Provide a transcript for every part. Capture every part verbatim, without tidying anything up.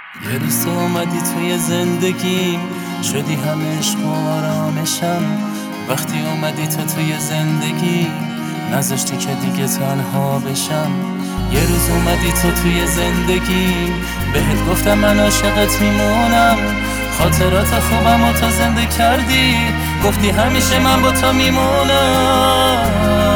یه روز تو اومدی توی زندگیم، شدی همه عشق و آرامشم. وقتی اومدی تو توی زندگی، نذاشتی که دیگه تنها بشم. یه روز اومدی تو توی زندگی، بهت گفتم من عاشقت میمونم. خاطرات خوبم و تو زنده کردی، گفتی همیشه من با تو میمونم.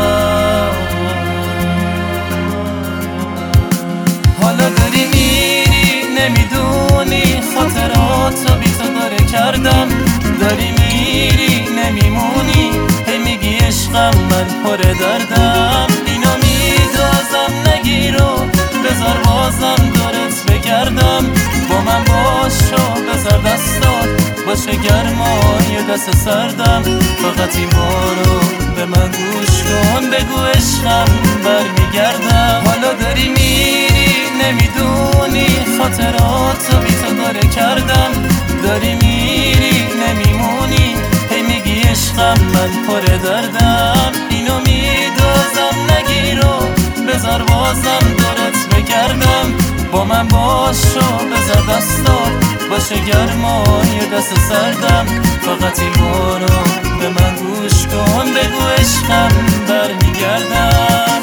حالا داری میری نمیدونی، خاطراتو بی تو داره کردم. داری میری نمیمونی، هی میگی عشقم من پر دردم. اینو میدازم نگیر و بذار بازم دورت بگردم. با من باشو بذار دستات باشه گرمای دست سردم. فقط این بارو به من گوش کن، بگو عشقم برمیگردم. حالا داری میری نمیدونی، خاطراتو بی تو داره کردم. داری میری نمیمونی، هی میگی عشقم من پر دردم. اینو میدازم نگیر و بذار بازم دورت بگردم. با من باشو بذار دستات باشه گرمای دست سردم. فقط این بارو به من گوش کن، بگو عشقم برمیگردم.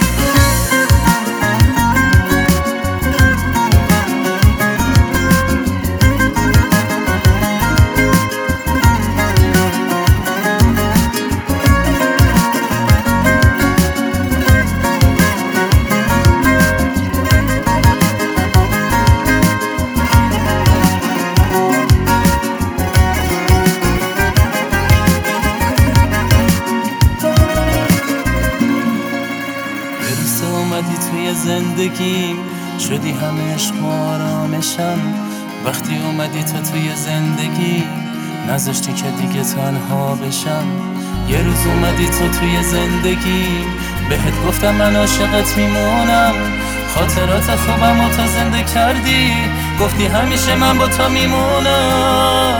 اومدی توی زندگیم، شدی همه عشق و آرامشم. وقتی اومدی تو توی زندگی، نذاشتی که دیگه تنها بشم. یه روز اومدی تو توی زندگی، بهت گفتم من عاشقت میمونم. خاطرات خوبم و تو زنده کردی، گفتی همیشه من با تو میمونم.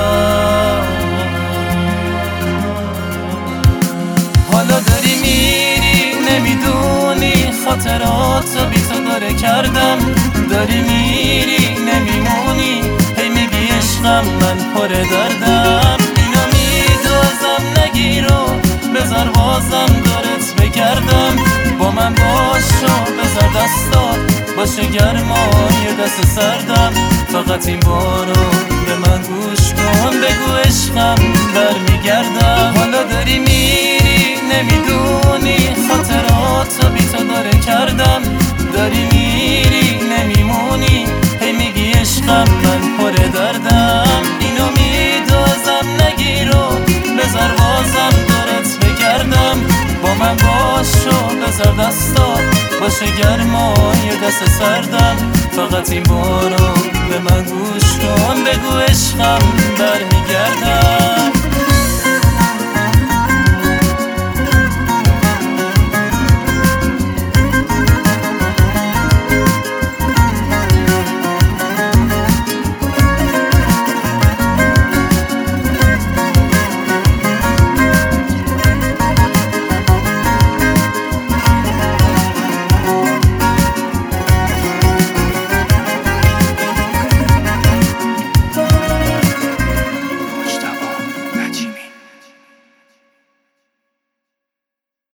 حالا داری میری نمیدونی، خاطراتو بی تو داره کردم. داری میری نمیمونی، هی میگی عشقم من پر دردم. اینو میدازم نگیر و بذار بازم دورت بگردم. با من باشو بذار دستات باشه گرمای دست سردم. فقط این بارو به من گوش کن، بگو عشقم برمیگردم. حالا داری میری نمیدونی، خاطراتو بی تو داره کردم. داری میری نمیمونی، هی میگی عشقم من پر دردم. اینو میدازم نگیر و بذار بازم دورت بگردم. با من باشو بذار دستات باشه گرمای دست سردم. فقط این بارو به من گوش کن، بگو عشقم برمیگردم.